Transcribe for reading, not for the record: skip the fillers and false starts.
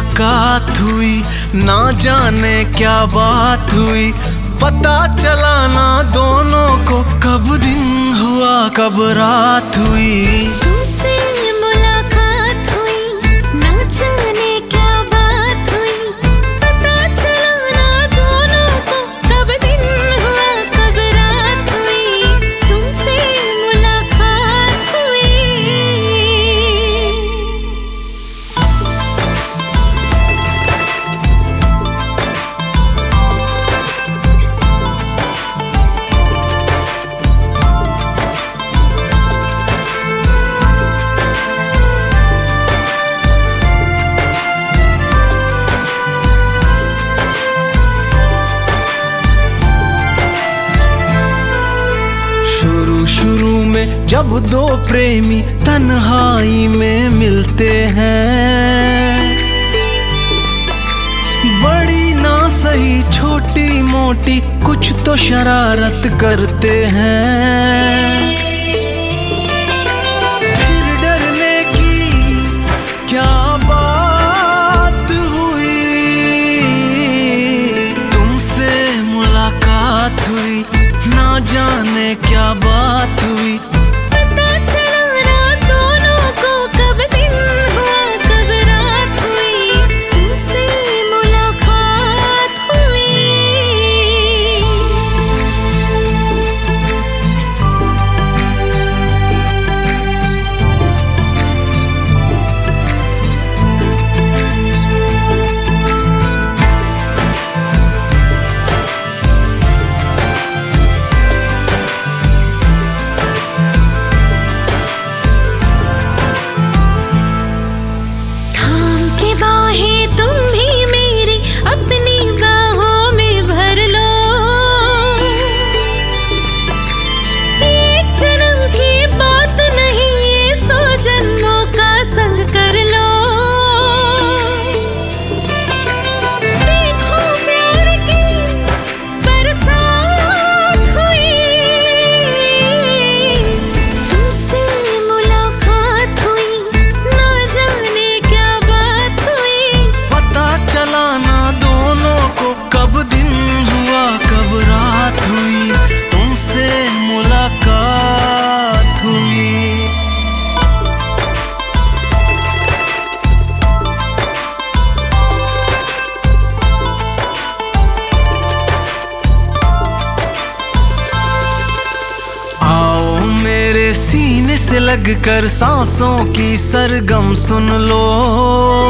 मुलाकात हुई, ना जाने क्या बात हुई, पता चला ना दोनों को कब दिन हुआ कब रात हुई। तुमसे मुलाकात हुई, ना जाने क्या बात हुई, पता चला ना दोनों को कब दिन हुआ कब रात हुई। तुमसे मुलाकात हुई। शुरू में जब दो प्रेमी तन्हाई में मिलते हैं, बड़ी ना सही छोटी मोटी कुछ तो शरारत करते हैं। फिर डरने की क्या बात हुई, तुमसे मुलाकात हुई, ना जाने क्या बात हुई, पता चला ना दोनों को कब दिन हुआ कब रात हुई। तुमसे मुलाकात हुई। सीने से लगकर सांसों की सरगम सुन लो,